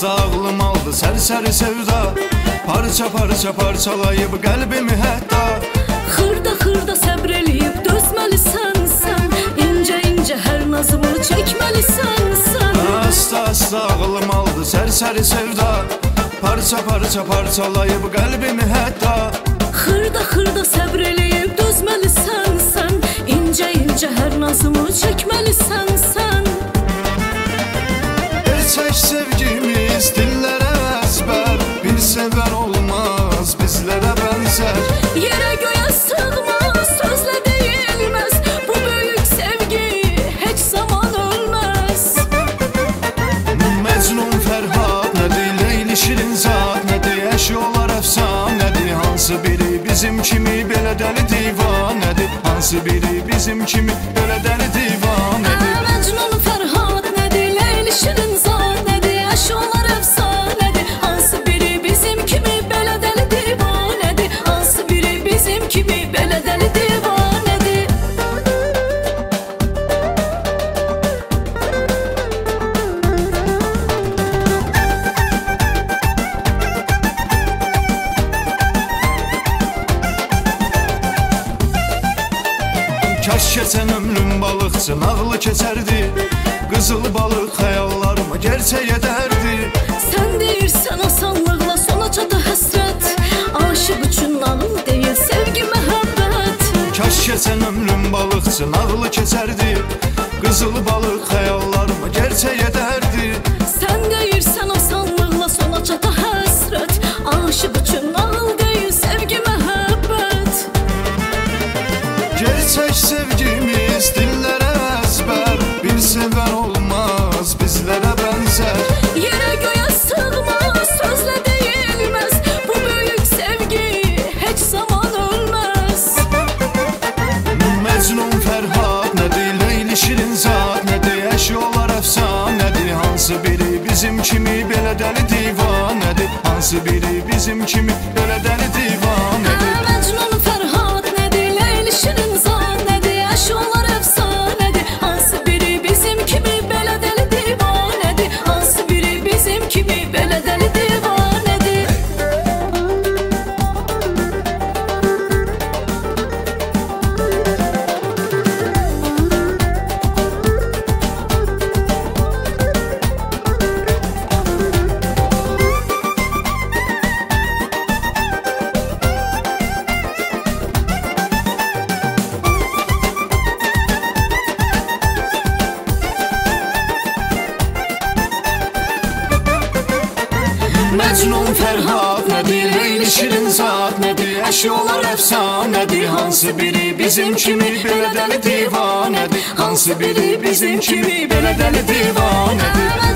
Asta-asta ağlım aldı sərsəri sevda, parça-parça parçalayıb qəlbimi hətta. Xırda-xırda səbr eləyib dözməlisən sən, incə-incə hər nazımı çəkməlisən sən. Asta-asta ağlım aldı sərsəri sevda, parça-parça parçalayıb qəlbimi hətta. Xırda-xırda səbr eləyib dözməlisən sən, incə-incə hər nazımı çəkməlisən sən. Gerçək sevgimiz dillərə əzbər, bir sevən olmaz bizlərə bənzər. Yerə göyə sığmaz, sözlə deyilməz, bu böyük sevgi heç zaman ölməz. Məcnun Fərhad nədir, Leyli Şirin zad nədir, əşyolar əfsanədir. Hansı biri bizim kimi belə dəli divanədir, hansı biri bizim kimi belə dəli divanədir. Məcnun Fərhad nədir, Leyli Şirin zad nədir, əşyolar əfsanədir. Hansı biri bizim kimi belə dəli divanədir, hansı biri bizim kimi belə dəli divanədir. Kaş keçən ömrüm balıqçı nağlı keçərdi, qızıl balıq xəyallarımı gerçək edərdi. Sən deyirsən asanlıqla sona çatı həsrət, aşıq üçün nağıl deyil sevgi məhəbbət. Kaş keçən ömrüm balıqçı nağlı keçərdi, qızıl balıq xəyallarımı gerçək edərdi. Sən deyirsən asanlıqla sona çatı həsrət, aşıq üçün nağıl deyil sevgi məhəbbət. Gerçək sevgimiz dillərə əzbər, bir sevən olmaz bizlərə bənzər. Yerə göyə sığmaz, sözlə deyilməz, bu böyük sevgi heç zaman ölməz. Məcnun Fərhad nədir, Leyli Şirin zad nədir, əşyolar əfsanədir. Hansı biri bizim kimi belə dəli divanədir, hansı biri bizim kimi belə dəli divanədir. Məcnun Fərhad nədir, Leyli Şirin zad nədir, əşyolar əfsanədir. Hansı biri bizim kimi belə dəli divanədir, hansı biri bizim kimi belə dəli divanədir. Məcnun Fərhad nədir, Leyli Şirin zad nədir, əşyolar əfsanədir. Hansı biri bizim kimi belə dəli divanədir, hansı biri bizim kimi belə dəli divanədir.